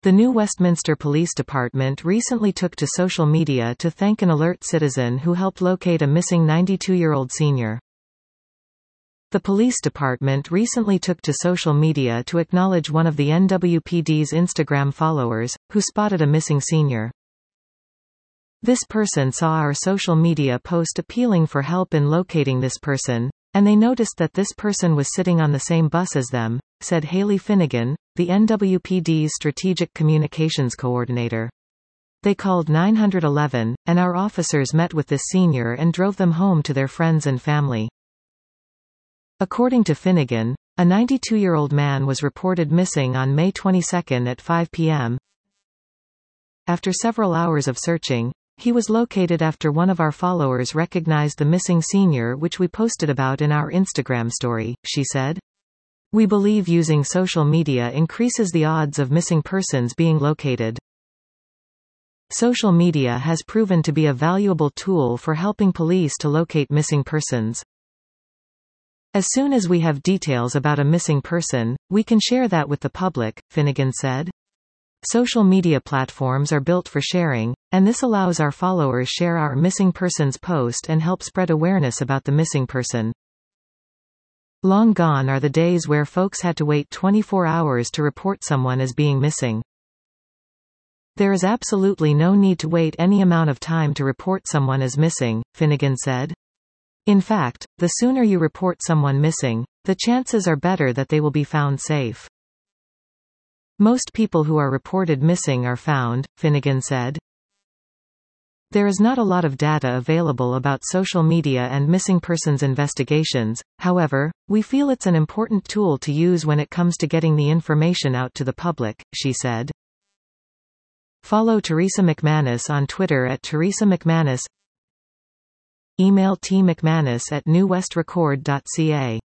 The New Westminster Police Department recently took to social media to thank an alert citizen who helped locate a missing 92-year-old senior. The police department recently took to social media to acknowledge one of the NWPD's Instagram followers, who spotted a missing senior. This person saw our social media post appealing for help in locating this person, and they noticed that this person was sitting on the same bus as them, said Haley Finnegan, the NWPD's Strategic Communications Coordinator. They called 911, and our officers met with this senior and drove them home to their friends and family. According to Finnegan, a 92-year-old man was reported missing on May 22 at 5 p.m. After several hours of searching, he was located after one of our followers recognized the missing senior, which we posted about in our Instagram story, she said. We believe using social media increases the odds of missing persons being located. Social media has proven to be a valuable tool for helping police to locate missing persons. As soon as we have details about a missing person, we can share that with the public, Finnegan said. Social media platforms are built for sharing, and this allows our followers share our missing persons post and help spread awareness about the missing person. Long gone are the days where folks had to wait 24 hours to report someone as being missing. There is absolutely no need to wait any amount of time to report someone as missing, Finnegan said. In fact, the sooner you report someone missing, the chances are better that they will be found safe. Most people who are reported missing are found, Finnegan said. There is not a lot of data available about social media and missing persons investigations, however, we feel it's an important tool to use when it comes to getting the information out to the public, she said. Follow Teresa McManus on Twitter at Teresa McManus. Email tmcmanus@newwestrecord.ca